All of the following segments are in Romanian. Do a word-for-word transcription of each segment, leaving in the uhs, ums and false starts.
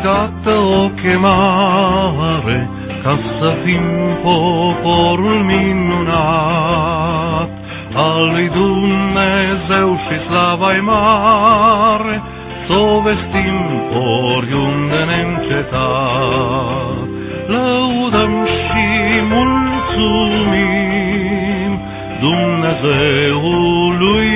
dată o chemare ca să fim poporul minunat al lui Dumnezeu și slava-i mare, s-o vestim oriunde neîncetat. Lăudăm și mulțumim Dumnezeului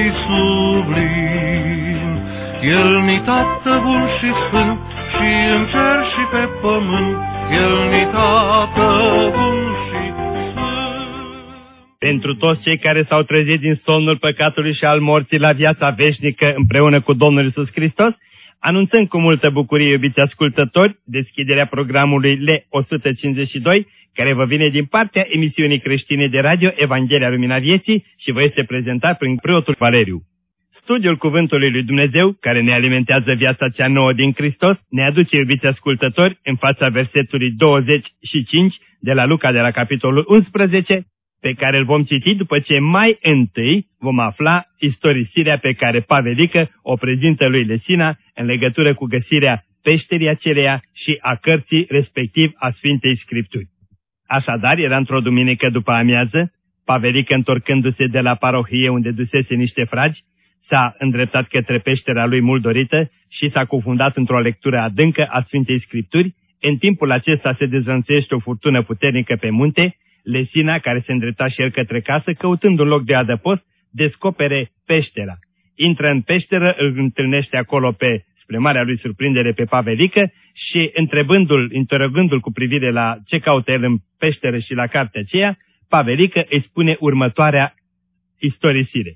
sublim. El-ni Tată bun și sfânt, și în cer și pe pământ, El-ni Tată bun și sfânt. Pentru toți cei care s-au trezit din somnul păcatului și al morții la viața veșnică împreună cu Domnul Iisus Hristos, anunțăm cu multă bucurie, iubiți ascultători, deschiderea programului L o sută cincizeci și doi, care vă vine din partea emisiunii creștine de radio Evanghelia Lumina Vieții și vă este prezentat prin preotul Valeriu. Studiul Cuvântului lui Dumnezeu, care ne alimentează viața cea nouă din Hristos, ne aduce, iubiți ascultători, în fața versetului douăzeci și cinci de la Luca, de la capitolul unsprezece, pe care îl vom citi după ce mai întâi vom afla istorisirea pe care Pavelică o prezintă lui Lesina în legătură cu găsirea peșterii aceleia și a cărții, respectiv a Sfintei Scripturi. Așadar, era într-o duminică după amiază, Pavelică, întorcându-se de la parohie unde dusese niște fragi, s-a îndreptat către peștera lui mult dorită și s-a cufundat într-o lectură adâncă a Sfintei Scripturi. În timpul acesta se dezvănțuiește o furtună puternică pe munte. Lesina, care se îndrepta și el către casă, căutând un loc de adăpost, descopere peștera. Intră în peșteră, îl întâlnește acolo pe, spre marea lui surprindere, pe Pavelică și, întrebându-l, interogându-l cu privire la ce caută el în peșteră și la cartea aceea, Pavelică îi spune următoarea istorisire.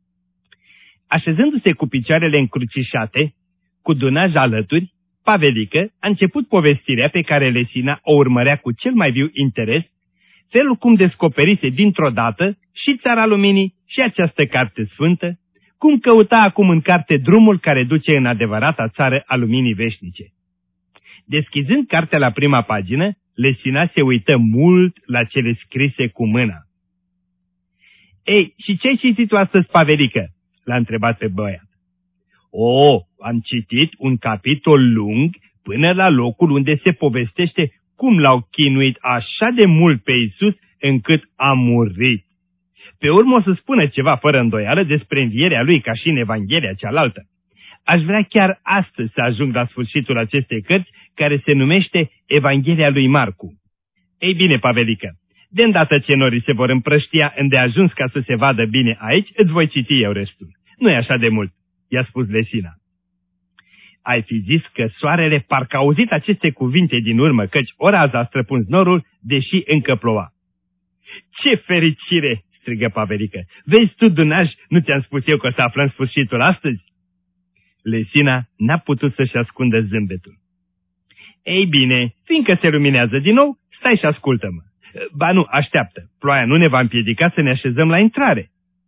Așezându-se cu picioarele încrucișate, cu Dunaj alături, Pavelică a început povestirea pe care Lesina o urmărea cu cel mai viu interes, felul cum descoperise dintr-o dată și Țara Luminii și această carte sfântă, cum căuta acum în carte drumul care duce în adevărata țară a luminii veșnice. Deschizând cartea la prima pagină, Lesina se uită mult la cele scrise cu mâna. Ei, și ce ai citit tu astăzi, Pavelică? L-a întrebat pe băiat. O, am citit un capitol lung până la locul unde se povestește cum l-au chinuit așa de mult pe Iisus încât a murit. Pe urmă o să spună ceva fără îndoială despre învierea lui ca și în Evanghelia cealaltă. Aș vrea chiar astăzi să ajung la sfârșitul acestei cărți, care se numește Evanghelia lui Marcu. Ei bine, Pavelică, de îndată ce norii se vor împrăștia îndeajuns ca să se vadă bine aici, îți voi citi eu restul. Nu e așa de mult, i-a spus Lesina. Ai fi zis că soarele parcă a auzit aceste cuvinte din urmă, căci o rază a străpuns norul, deși încă ploua. Ce fericire! Strigă Pavelică. Vezi tu, Dunaj, nu ți-am spus eu că o să aflăm sfârșitul astăzi? Lesina n-a putut să-și ascundă zâmbetul. Ei bine, fiindcă se luminează din nou, stai și ascultă-mă. Ba nu, așteaptă, ploaia nu ne va împiedica să ne așezăm la intrare.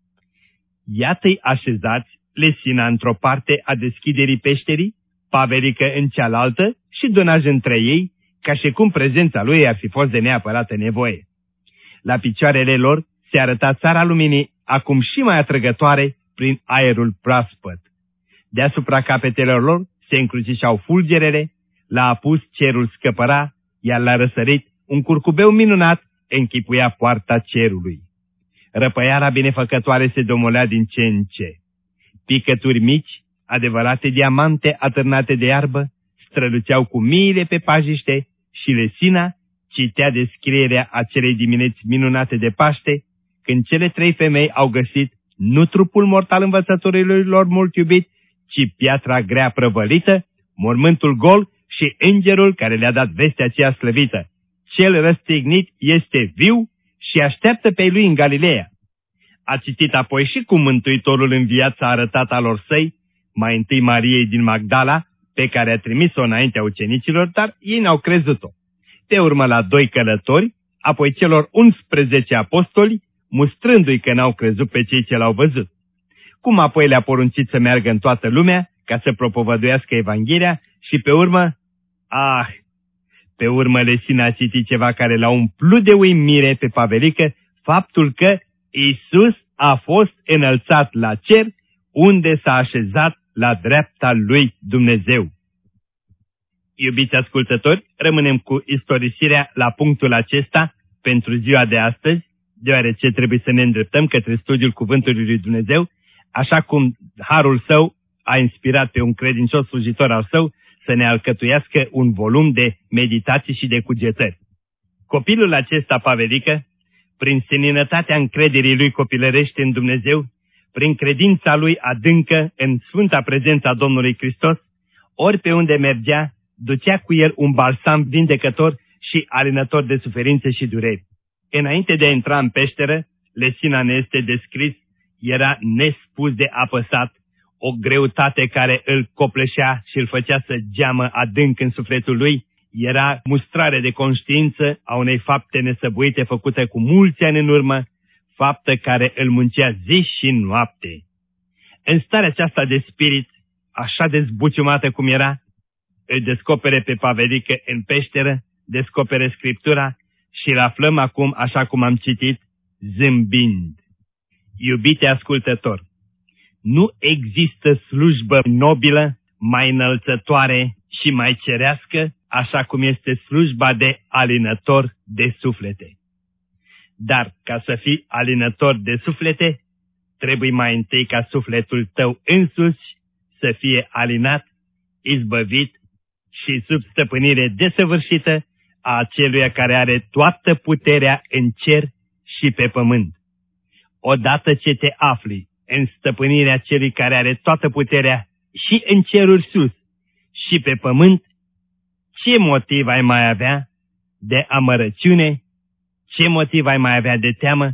Iată-i așezați, Lesina într-o parte a deschiderii peșterii, Pavelică în cealaltă și Dunaj între ei, ca și cum prezența lui ar fi fost de neapărată nevoie. La picioarele lor se arăta Țara Luminii, acum și mai atrăgătoare, prin aerul proaspăt. Deasupra capetelor lor se încrucișau fulgerele, la apus cerul scăpăra, iar la răsărit un curcubeu minunat închipuia poarta cerului. Răpăiara binefăcătoare se domolea din ce în ce. Picături mici, adevărate diamante atârnate de iarbă, străluceau cu miile pe pajiște și Lesina citea descrierea acelei dimineți minunate de Paște, când cele trei femei au găsit nu trupul mortal învățătorului lor mult iubit, ci piatra grea prăvălită, mormântul gol și îngerul care le-a dat vestea aceea slăvită. Cel răstignit este viu și așteaptă pe lui în Galileea. A citit apoi și cum Mântuitorul înviat s-a arătat alor săi, mai întâi Mariei din Magdala, pe care a trimis-o înaintea ucenicilor, dar ei n-au crezut-o. Pe urmă la doi călători, apoi celor unsprezece apostoli, mustrându-i că n-au crezut pe cei ce l-au văzut. Cum apoi le-a poruncit să meargă în toată lumea, ca să propovăduiască Evanghelia și pe urmă, ah, pe urmă Lesina a citit ceva care l-a umplut de uimire pe Pavelică, faptul că Iisus a fost înălțat la cer, unde s-a așezat la dreapta lui Dumnezeu. Iubiți ascultători, rămânem cu istorisirea la punctul acesta pentru ziua de astăzi, deoarece trebuie să ne îndreptăm către studiul Cuvântului lui Dumnezeu, așa cum harul său a inspirat pe un credincios slujitor al său să ne alcătuiască un volum de meditații și de cugetări. Copilul acesta, Pavelică, prin seninătatea încrederii lui copilărești în Dumnezeu, prin credința lui adâncă în sfânta prezența Domnului Hristos, ori pe unde mergea, ducea cu el un balsam vindecător și alinător de suferințe și dureri. Înainte de a intra în peșteră, Lesina ne este descris, era nespus de apăsat, o greutate care îl copleșea și îl făcea să geamă adânc în sufletul lui, era mustrare de conștiință a unei fapte nesăbuite făcute cu mulți ani în urmă, faptă care îl muncea zi și noapte. În starea aceasta de spirit, așa de zbuciumată cum era, îl descopere pe Pavelică în peșteră, descopere Scriptura și îl aflăm acum, așa cum am citit, zâmbind. Iubite ascultător, nu există slujbă nobilă, mai înălțătoare și mai cerească, așa cum este slujba de alinător de suflete. Dar ca să fii alinător de suflete, trebuie mai întâi ca sufletul tău însuși să fie alinat, izbăvit și sub stăpânire desăvârșită a aceluia care are toată puterea în cer și pe pământ. Odată ce te afli în stăpânirea celui care are toată puterea și în ceruri sus și pe pământ, ce motiv ai mai avea de amărăciune? Ce motiv ai mai avea de teamă?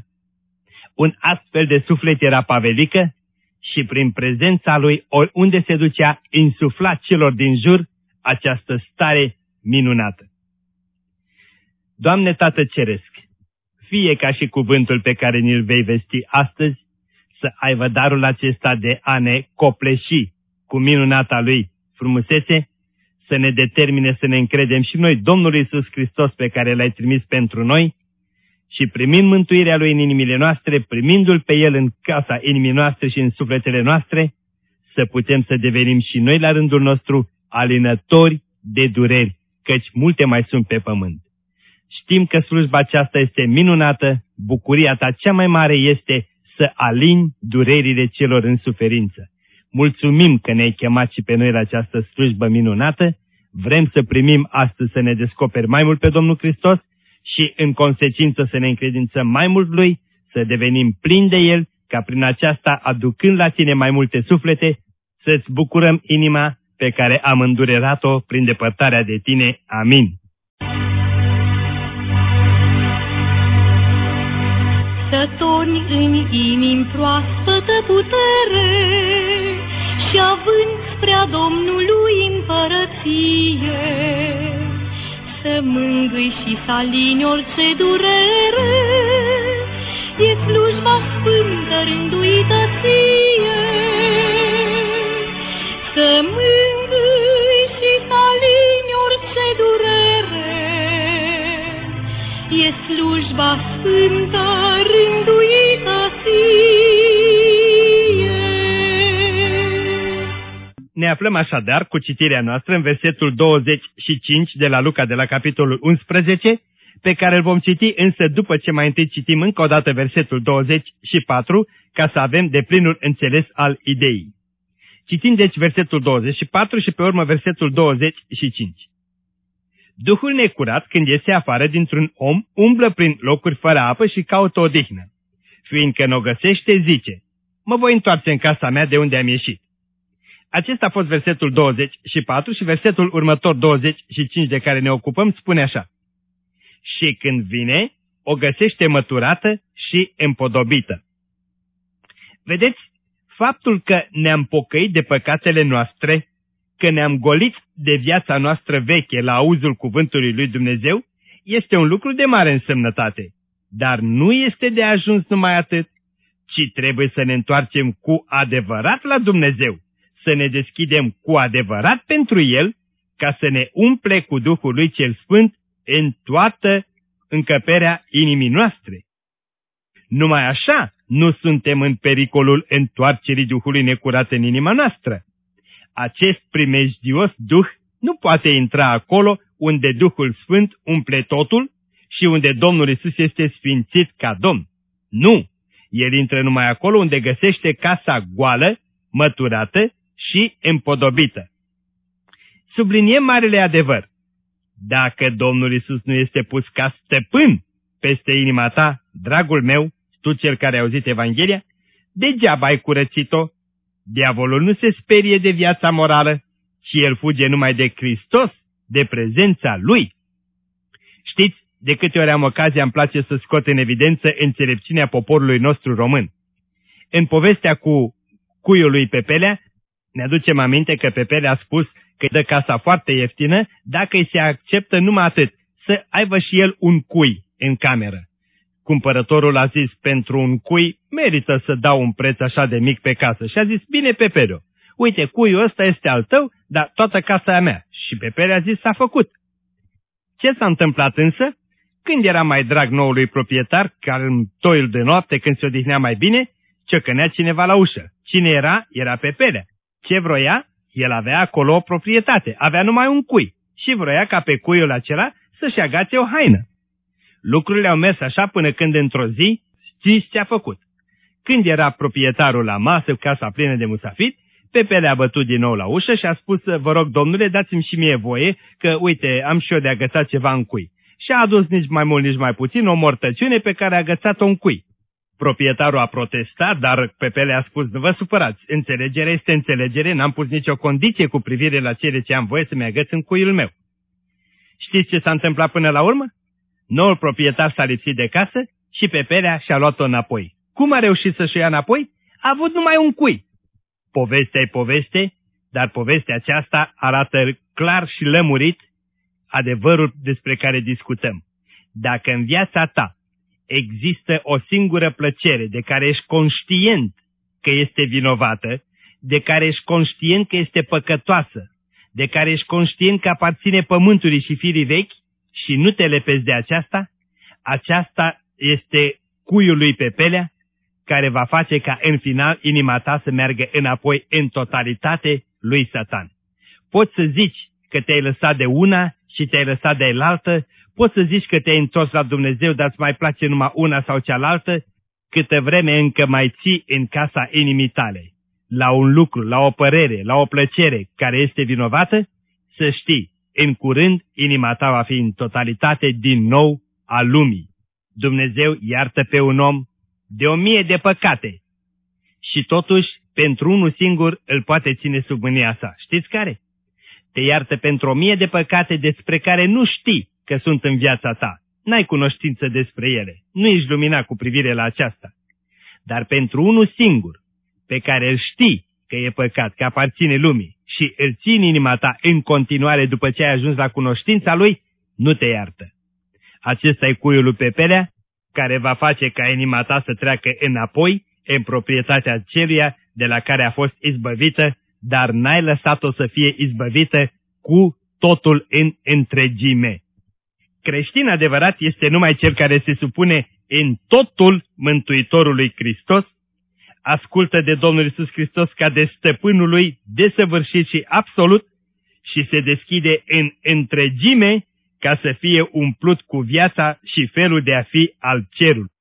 Un astfel de suflet era Pavelică și prin prezența lui, oriunde se ducea, insufla celor din jur această stare minunată. Doamne Tată Ceresc, fie ca și cuvântul pe care ni-l vei vesti astăzi, să aibă darul acesta de a ne copleși cu minunata lui frumusețe, să ne determine să ne încredem și noi Domnul Iisus Hristos pe care l-ai trimis pentru noi și primind mântuirea lui în inimile noastre, primindu-l pe el în casa inimii noastre și în sufletele noastre, să putem să devenim și noi la rândul nostru alinători de dureri, căci multe mai sunt pe pământ. Știm că slujba aceasta este minunată, bucuria ta cea mai mare este să alini durerile celor în suferință. Mulțumim că ne-ai chemat și pe noi la această slujbă minunată, vrem să primim astăzi să ne descoperi mai mult pe Domnul Hristos și în consecință să ne încredințăm mai mult Lui, să devenim plini de El, ca prin aceasta, aducând la Tine mai multe suflete, să-ți bucurăm inima pe care am îndurerat-o prin depărtarea de Tine. Amin. Să torni în inimi proaspătă putere și având spre-a Domnului împărăție, să mângâi și să alini orice durere, e slujba sfântă rânduită ție. Să mângâi și să alini orice durere, e slujba sfântă rânduită ție. Ne aflăm așadar cu citirea noastră în versetul douăzeci și cinci de la Luca de la capitolul unsprezece, pe care îl vom citi însă după ce mai întâi citim încă o dată versetul douăzeci și patru, ca să avem deplinul înțeles al ideii. Citim deci versetul douăzeci și patru și pe urmă versetul douăzeci și cinci. Duhul necurat, când iese afară dintr-un om, umblă prin locuri fără apă și caută odihnă. Fiindcă n-o găsește, zice, mă voi întoarce în casa mea de unde am ieșit. Acesta a fost versetul douăzeci și patru și versetul următor douăzeci și cinci de care ne ocupăm spune așa. Și când vine, o găsește măturată și împodobită. Vedeți, faptul că ne-am pocăit de păcatele noastre, că ne-am golit de viața noastră veche la auzul cuvântului lui Dumnezeu, este un lucru de mare însemnătate. Dar nu este de ajuns numai atât, ci trebuie să ne întoarcem cu adevărat la Dumnezeu, să ne deschidem cu adevărat pentru El, ca să ne umple cu Duhul lui cel Sfânt în toată încăperea inimii noastre. Numai așa nu suntem în pericolul întoarcerii Duhului necurat în inima noastră. Acest primejdios Duh nu poate intra acolo unde Duhul Sfânt umple totul și unde Domnul Iisus este sfințit ca Domn. Nu! El intră numai acolo unde găsește casa goală, măturată și împodobită. Subliniem marele adevăr. Dacă Domnul Iisus nu este pus ca stăpân peste inima ta, dragul meu, tu cel care ai auzit Evanghelia, degeaba ai curățit-o. Diavolul nu se sperie de viața morală, ci el fuge numai de Hristos, de prezența Lui. Știți, de câte ori am ocazia îmi place să scot în evidență înțelepciunea poporului nostru român. În povestea cu cuiul lui Pepelea, ne aducem aminte că Pepelea a spus că dă casa foarte ieftină dacă îi se acceptă numai atât, să aibă și el un cui în cameră. Cumpărătorul a zis, pentru un cui merită să dau un preț așa de mic pe casă. Și a zis, bine, Pepeleo, uite, cuiul ăsta este al tău, dar toată casa e a mea. Și Pepele a zis, s-a făcut. Ce s-a întâmplat însă? Când era mai drag noului proprietar, care în toiul de noapte, când se odihnea mai bine, ciocănea cineva la ușă. Cine era? Era Pepelea. Ce vroia? El avea acolo o proprietate, avea numai un cui și vroia ca pe cuiul acela să-și agațe o haină. Lucrurile au mers așa până când într-o zi, știți ce a făcut? Când era proprietarul la masă, casa plină de musafiri, Pepele a bătut din nou la ușă și a spus, vă rog, domnule, dați-mi și mie voie, că, uite, am și eu de agățat ceva în cui. Și a adus nici mai mult, nici mai puțin o mortăciune pe care a agățat-o în cui. Proprietarul a protestat, dar Pepele a spus, nu vă supărați, înțelegere este înțelegere, n-am pus nicio condiție cu privire la cele ce am voie să-mi agăț în cuiul meu. Știți ce s-a întâmplat până la urmă? Noul proprietar s-a lipsit de casă și Pepelea și-a luat-o înapoi. Cum a reușit să-și ia înapoi? A avut numai un cui. Povestea e poveste, dar povestea aceasta arată clar și lămurit adevărul despre care discutăm. Dacă în viața ta există o singură plăcere de care ești conștient că este vinovată, de care ești conștient că este păcătoasă, de care ești conștient că aparține pământului și firii vechi și nu te lepezi de aceasta, aceasta este cuiul lui Pepelea, care va face ca în final inima ta să meargă înapoi în totalitate lui Satan. Poți să zici că te-ai lăsat de una și te-ai lăsat de elaltă, poți să zici că te-ai întors la Dumnezeu, dar îți mai place numai una sau cealaltă, câtă vreme încă mai ții în casa inimii tale la un lucru, la o părere, la o plăcere care este vinovată, să știi, în curând inima ta va fi în totalitate din nou a lumii. Dumnezeu iartă pe un om de o mie de păcate și totuși pentru unul singur îl poate ține sub mânia sa. Știți care? Te iartă pentru o mie de păcate despre care nu știi că sunt în viața ta. N-ai cunoștință despre ele. Nu ești luminat cu privire la aceasta. Dar pentru unul singur, pe care îl știi că e păcat, că aparține lumii și îl ții în inima ta în continuare după ce ai ajuns la cunoștința lui, nu te iartă. Acesta e cuiul lui Pepelea, care va face ca inima ta să treacă înapoi în proprietatea celuia de la care a fost izbăvită, dar n-ai lăsat-o să fie izbăvită cu totul în întregime. Creștin adevărat este numai cel care se supune în totul Mântuitorului Hristos, ascultă de Domnul Iisus Hristos ca de stăpânul lui desăvârșit și absolut și se deschide în întregime ca să fie umplut cu viața și felul de a fi al cerului.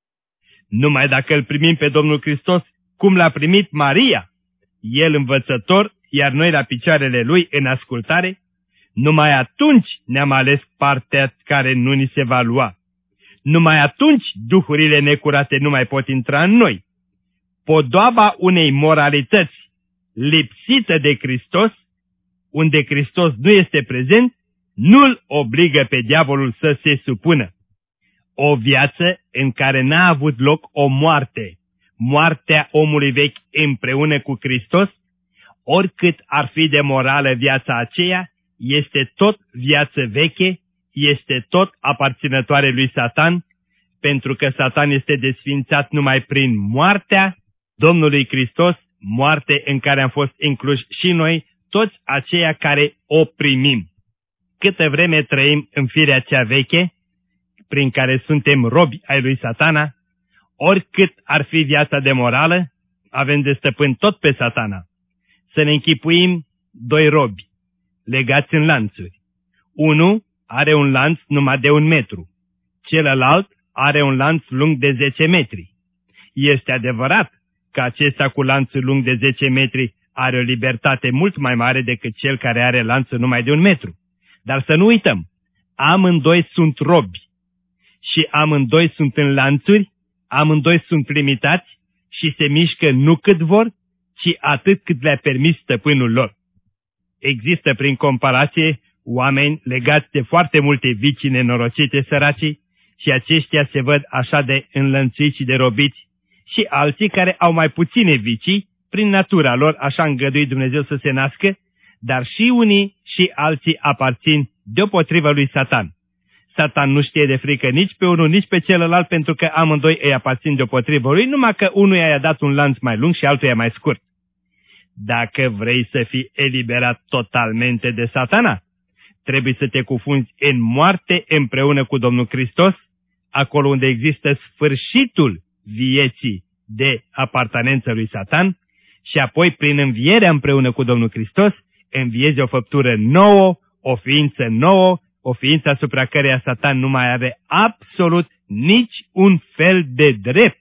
Numai dacă îl primim pe Domnul Hristos cum l-a primit Maria, el învățător, iar noi la picioarele lui în ascultare, numai atunci ne-am ales partea care nu ni se va lua. Numai atunci duhurile necurate nu mai pot intra în noi. Podoaba unei moralități lipsită de Hristos, unde Hristos nu este prezent, nu-l obligă pe diavolul să se supună. O viață în care n-a avut loc o moarte, moartea omului vechi împreună cu Hristos, oricât ar fi de morală viața aceea, este tot viață veche, este tot aparținătoare lui Satan, pentru că Satan este desfințat numai prin moartea Domnului Hristos, moarte în care am fost incluși și noi, toți aceia care o primim. Câtă vreme trăim în firea cea veche, prin care suntem robi ai lui Satana, oricât ar fi viața de morală, avem de stăpân tot pe Satana. Să ne închipuim doi robi. legați în lanțuri. Unul are un lanț numai de un metru, celălalt are un lanț lung de zece metri. Este adevărat că acesta cu lanțul lung de zece metri are o libertate mult mai mare decât cel care are lanțul numai de un metru. Dar să nu uităm, amândoi sunt robi și amândoi sunt în lanțuri, amândoi sunt limitați și se mișcă nu cât vor, ci atât cât le-a permis stăpânul lor. Există prin comparație oameni legați de foarte multe vicii nenorocite săracii și aceștia se văd așa de înlănțuiți și de robiți, și alții care au mai puține vicii, prin natura lor așa îngăduit Dumnezeu să se nască, dar și unii și alții aparțin deopotrivă lui Satan. Satan nu știe de frică nici pe unul, nici pe celălalt, pentru că amândoi îi aparțin deopotrivă lui, numai că unuia i-a dat un lanț mai lung și altuia mai scurt. Dacă vrei să fii eliberat totalmente de Satana, trebuie să te cufunzi în moarte împreună cu Domnul Hristos, acolo unde există sfârșitul vieții de apartenență lui Satan, și apoi prin învierea împreună cu Domnul Hristos înviezi o făptură nouă, o ființă nouă, o ființă asupra căreia Satan nu mai are absolut nici un fel de drept.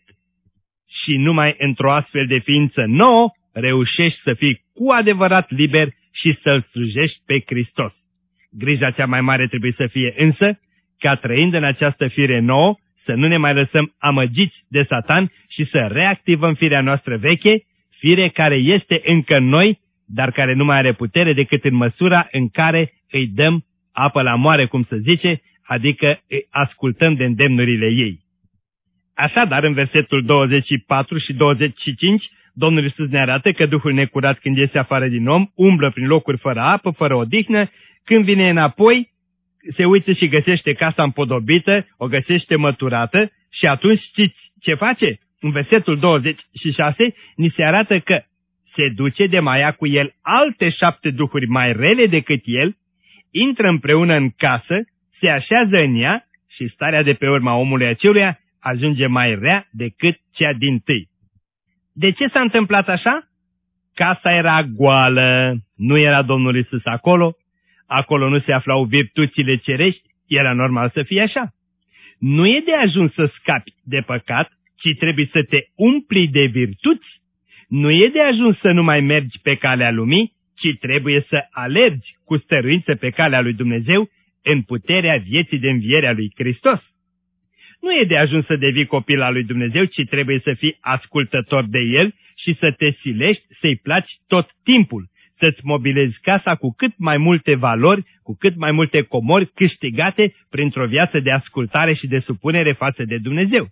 Și numai într-o astfel de ființă nouă reușești să fii cu adevărat liber și să-L slujești pe Hristos. Grija cea mai mare trebuie să fie însă ca, trăind în această fire nouă, să nu ne mai lăsăm amăgiți de Satan și să reactivăm firea noastră veche, fire care este încă în noi, dar care nu mai are putere decât în măsura în care îi dăm apă la moare, cum se zice, adică îi ascultăm de îndemnurile ei. Așadar, în versetul douăzeci și patru și douăzeci și cinci, Domnul Iisus ne arată că Duhul necurat, când iese afară din om, umblă prin locuri fără apă, fără odihnă, când vine înapoi, se uită și găsește casa împodobită, o găsește măturată și atunci știți ce face? În versetul douăzeci și șase ni se arată că se duce de mai ia cu el alte șapte duhuri mai rele decât el, intră împreună în casă, se așează în ea și starea de pe urma omului aceluia ajunge mai rea decât cea dintâi. De ce s-a întâmplat așa? Casa era goală, nu era Domnul Iisus acolo, acolo nu se aflau virtuțile cerești, era normal să fie așa. Nu e de ajuns să scapi de păcat, ci trebuie să te umpli de virtuți. Nu e de ajuns să nu mai mergi pe calea lumii, ci trebuie să alergi cu stăruință pe calea lui Dumnezeu în puterea vieții de înviere a lui Hristos. Nu e de ajuns să devii copil al lui Dumnezeu, ci trebuie să fii ascultător de El și să te silești să-i placi tot timpul, să-ți mobilezi casa cu cât mai multe valori, cu cât mai multe comori câștigate printr-o viață de ascultare și de supunere față de Dumnezeu.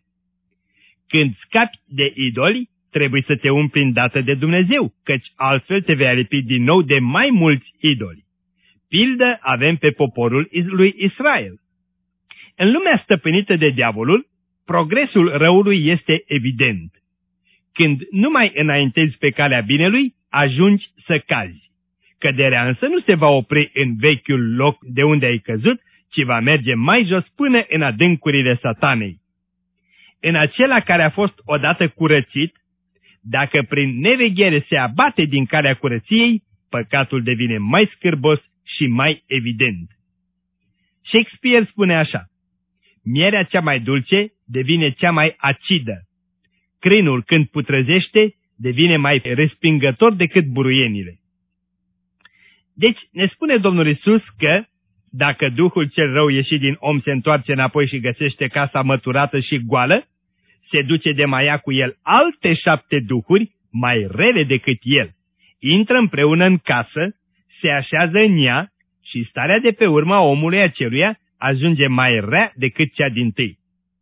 Când scapi de idoli, trebuie să te umpli îndată de Dumnezeu, căci altfel te vei alipi din nou de mai mulți idoli. Pildă avem pe poporul lui Israel. În lumea stăpânită de diavolul, progresul răului este evident. Când nu mai înaintezi pe calea binelui, ajungi să cazi. Căderea însă nu se va opri în vechiul loc de unde ai căzut, ci va merge mai jos până în adâncurile Satanei. În acela care a fost odată curățit, dacă prin neveghere se abate din calea curăției, păcatul devine mai scârbos și mai evident. Shakespeare spune așa: mierea cea mai dulce devine cea mai acidă. Crinul, când putrăzește, devine mai respingător decât buruienile. Deci ne spune Domnul Iisus că dacă Duhul cel rău ieșit din om se întoarce înapoi și găsește casa măturată și goală, se duce de mai ia cu el alte șapte duhuri mai rele decât el. Intră împreună în casă, se așează în ea și starea de pe urma omului aceluia ajunge mai rea decât cea dintâi.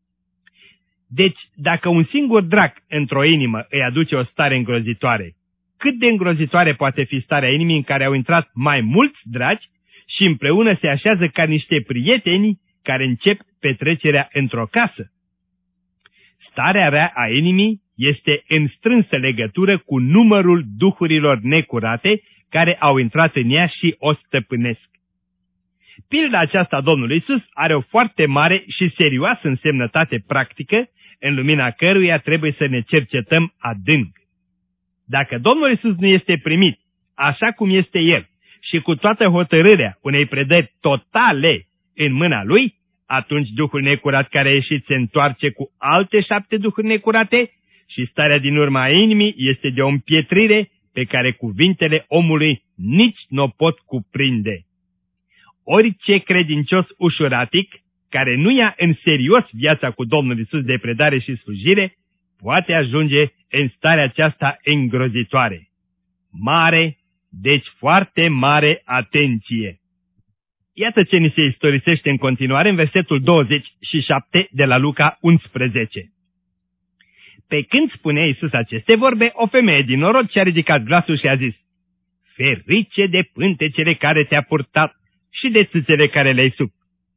Deci, dacă un singur drac într-o inimă îi aduce o stare îngrozitoare, cât de îngrozitoare poate fi starea inimii în care au intrat mai mulți dragi și împreună se așează ca niște prieteni care încep petrecerea într-o casă? Starea rea a inimii este în strânsă legătură cu numărul duhurilor necurate care au intrat în ea și o stăpânesc. Pilda aceasta a Domnului Iisus are o foarte mare și serioasă însemnătate practică, în lumina căruia trebuie să ne cercetăm adânc. Dacă Domnul Iisus nu este primit așa cum este El și cu toată hotărârea unei predări totale în mâna lui, atunci duhul necurat care a ieșit se întoarce cu alte șapte duhuri necurate și starea din urma inimii este de o împietrire pe care cuvintele omului nici nu o pot cuprinde. Orice credincios ușuratic, care nu ia în serios viața cu Domnul Iisus de predare și slujire, poate ajunge în starea aceasta îngrozitoare. Mare, deci foarte mare atenție! Iată ce ni se istorisește în continuare în versetul douăzeci și șapte de la Luca unsprezece. Pe când spunea Iisus aceste vorbe, o femeie din norod și-a ridicat glasul și a zis: Ferice de pântecele care te-a purtat și de țâțele care le-ai suc.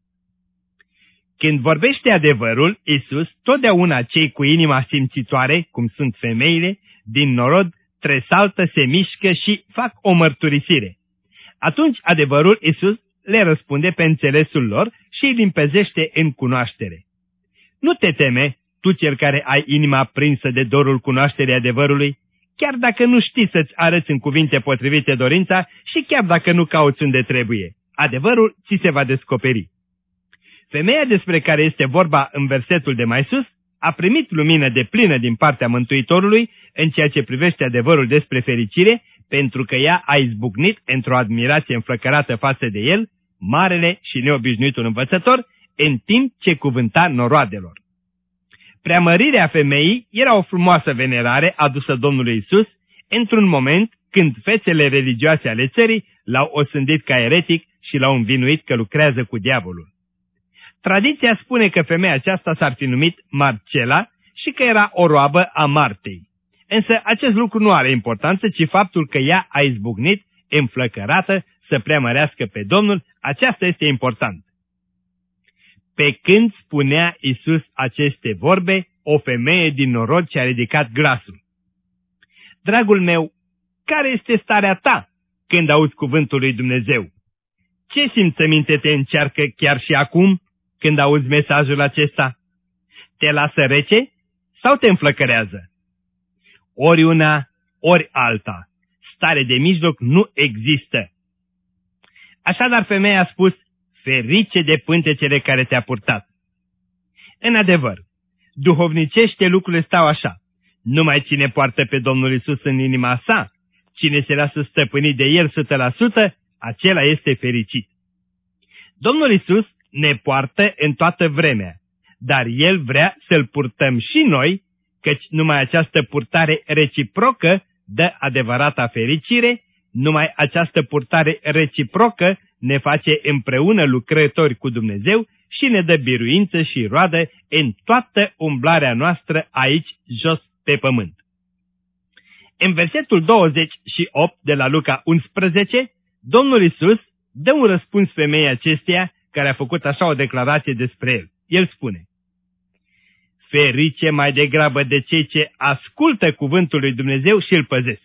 Când vorbește adevărul, Iisus, totdeauna cei cu inima simțitoare, cum sunt femeile, din norod, tresaltă, se mișcă și fac o mărturisire. Atunci adevărul, Iisus, le răspunde pe înțelesul lor și îi limpezește în cunoaștere. Nu te teme, tu cel care ai inima prinsă de dorul cunoașterii adevărului, chiar dacă nu știi să-ți arăți în cuvinte potrivite dorința și chiar dacă nu cauți unde trebuie. Adevărul ți se va descoperi. Femeia despre care este vorba în versetul de mai sus a primit lumină deplină din partea Mântuitorului în ceea ce privește adevărul despre fericire, pentru că ea a izbucnit într-o admirație înflăcărată față de el, marele și neobișnuitul învățător, în timp ce cuvânta noroadelor. Preamărirea femeii era o frumoasă venerare adusă Domnului Iisus într-un moment când fețele religioase ale țării l-au osândit ca eretic și l-au învinuit că lucrează cu diavolul. Tradiția spune că femeia aceasta s-ar fi numit Marcela și că era o roabă a Martei. Însă acest lucru nu are importanță, ci faptul că ea a izbucnit, înflăcărată, să preamărească pe Domnul, aceasta este important. Pe când spunea Iisus aceste vorbe, o femeie din norod și-a ridicat glasul. Dragul meu, care este starea ta când auzi cuvântul lui Dumnezeu? Ce simțăminte te încearcă chiar și acum când auzi mesajul acesta? Te lasă rece sau te înflăcărează? Ori una, ori alta. Stare de mijloc nu există. Așadar femeia a spus: ferice de pântecele care te-a purtat. În adevăr, duhovnicește lucrurile stau așa. Numai cine poartă pe Domnul Iisus în inima sa, cine se lasă stăpânit de El o sută la sută, acela este fericit. Domnul Iisus ne poartă în toată vremea, dar El vrea să-L purtăm și noi, căci numai această purtare reciprocă dă adevărata fericire, numai această purtare reciprocă ne face împreună lucrători cu Dumnezeu și ne dă biruință și roadă în toată umblarea noastră aici jos pe pământ. În versetul douăzeci și opt de la Luca unsprezece, Domnul Iisus dă un răspuns femeii acesteia care a făcut așa o declarație despre el. El spune: ferice mai degrabă de cei ce ascultă cuvântul lui Dumnezeu și îl păzesc.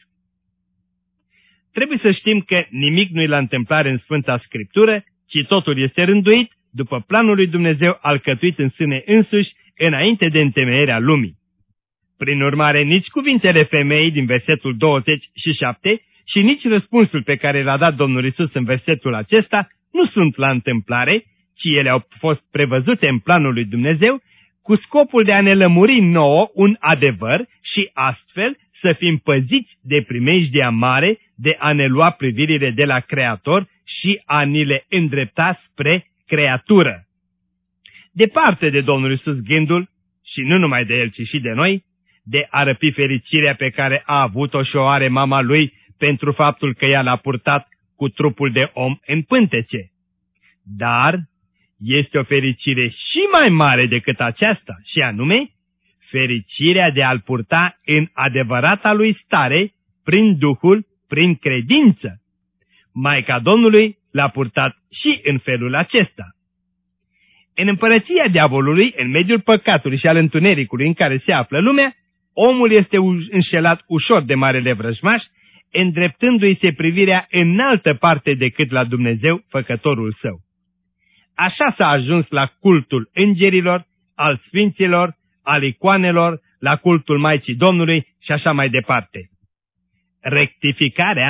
Trebuie să știm că nimic nu-i la întâmplare în Sfânta Scriptură, ci totul este rânduit după planul lui Dumnezeu alcătuit în sine însuși înainte de întemeierea lumii. Prin urmare, nici cuvintele femeii din versetul douăzeci și șapte și nici răspunsul pe care l-a dat Domnul Iisus în versetul acesta nu sunt la întâmplare, ci ele au fost prevăzute în planul lui Dumnezeu cu scopul de a ne lămuri nouă un adevăr și astfel să fim păziți de primejdia mare de a ne lua privirile de la Creator și a ni le îndrepta spre creatură. Departe de Domnul Iisus gândul, și nu numai de El, ci și de noi, de a răpi fericirea pe care a avut-o și o are mama Lui pentru faptul că ea l-a purtat cu trupul de om în pântece. Dar este o fericire și mai mare decât aceasta, și anume fericirea de a-l purta în adevărata lui stare, prin Duhul, prin credință. Maica Domnului l-a purtat și în felul acesta. În împărăția diavolului, în mediul păcatului și al întunericului în care se află lumea, omul este înșelat ușor de marele vrăjmaș, îndreptându-i se privirea în altă parte decât la Dumnezeu, făcătorul său. Așa s-a ajuns la cultul îngerilor, al sfinților, al icoanelor, la cultul Maicii Domnului și așa mai departe. Rectificarea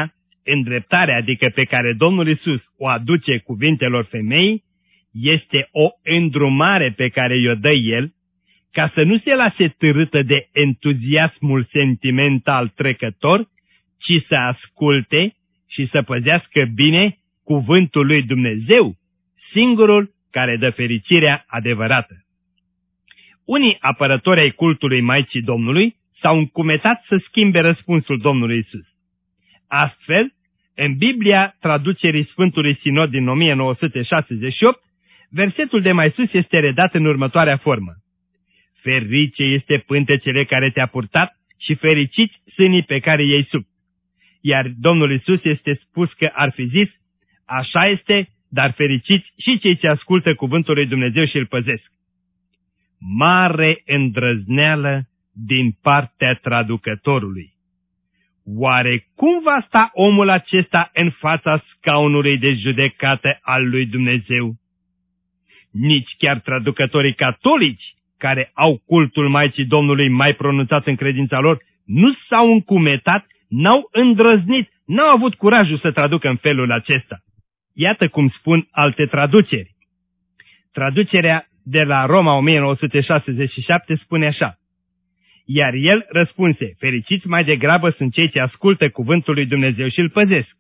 îndreptarea, adică pe care Domnul Iisus o aduce cuvintelor femeii, este o îndrumare pe care i-o dă El, ca să nu se lase târâtă de entuziasmul sentimental trecător, ci să asculte și să păzească bine cuvântul lui Dumnezeu, singurul care dă fericirea adevărată. Unii apărători ai cultului Maicii Domnului s-au încumetat să schimbe răspunsul Domnului Iisus. Astfel, în Biblia traducerii Sfântului Sinod din o mie nouă sute șaizeci și opt, versetul de mai sus este redat în următoarea formă: Ferice este pântecele care te-a purtat și fericiți sânii pe care i-ai sub. Iar Domnul Iisus este spus că ar fi zis: așa este, dar fericiți și cei ce ascultă cuvântul lui Dumnezeu și îl păzesc. Mare îndrăzneală din partea traducătorului. Oare cum va sta omul acesta în fața scaunului de judecată al lui Dumnezeu? Nici chiar traducătorii catolici, care au cultul Maicii Domnului mai pronunțat în credința lor, nu s-au încumetat, n-au îndrăznit, n-au avut curajul să traducă în felul acesta. Iată cum spun alte traduceri. Traducerea de la Roma o mie nouă sute șaizeci și șapte spune așa: Iar el răspunse: fericiți mai degrabă sunt cei ce ascultă cuvântul lui Dumnezeu și îl păzesc.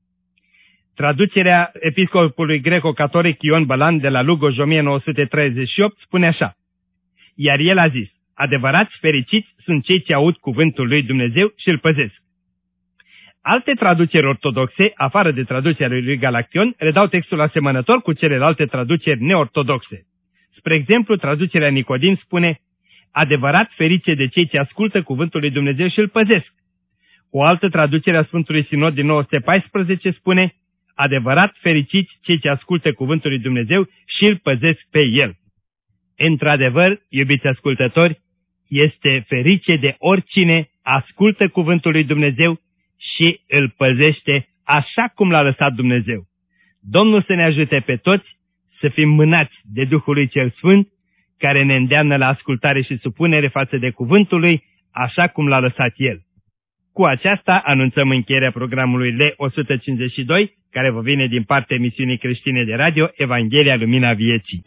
Traducerea episcopului greco-catolic Ion Bălan de la Lugoj o mie nouă sute treizeci și opt spune așa: Iar el a zis: adevărați fericiți sunt cei ce aud cuvântul lui Dumnezeu și îl păzesc. Alte traduceri ortodoxe, afară de traducerea lui Galaction, redau textul asemănător cu celelalte traduceri neortodoxe. Spre exemplu, traducerea Nicodim spune: adevărat ferice de cei ce ascultă cuvântul lui Dumnezeu și îl păzesc. O altă traducere a Sfântului Sinod din nouă sute paisprezece spune: adevărat fericiți cei ce ascultă cuvântul lui Dumnezeu și îl păzesc pe el. Într-adevăr, iubiți ascultători, este ferice de oricine ascultă cuvântul lui Dumnezeu și îl păzește așa cum l-a lăsat Dumnezeu. Domnul să ne ajute pe toți să fim mânați de Duhul lui Cel Sfânt, care ne îndeamnă la ascultare și supunere față de cuvântul lui, așa cum l-a lăsat El. Cu aceasta anunțăm încheierea programului L o sută cincizeci și doi, care vă vine din partea emisiunii creștine de radio Evanghelia Lumina Vieții.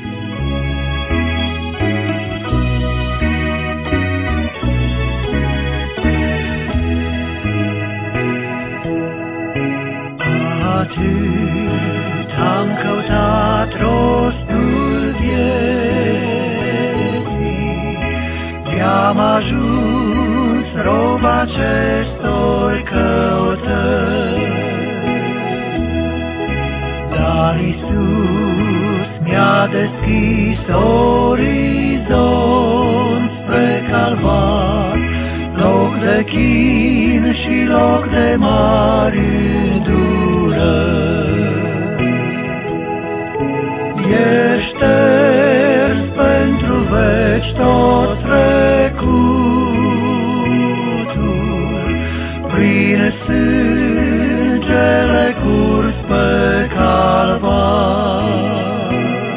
Atât am căutat rostul vieții, de-am ajuns rob acestor căutări. Dar Iisus mi-a deschis orizont spre Calvar, loc de chin și loc de mari îndurări. Ești șters pentru veci tot trecutul, prin sângele curs pe Calvar.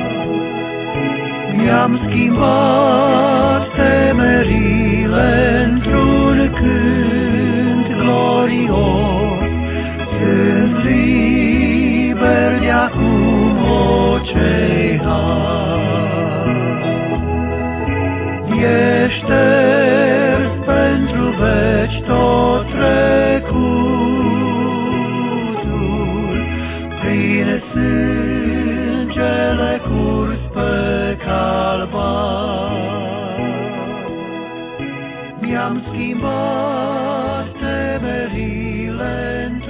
Mi-am schimbat temerile într-un cânt glorios, sunt liber de acum, o ce har. Ești șters pentru veci tot trecutul, prin sângele curs pe Calvar. Mi-am schimbat temerile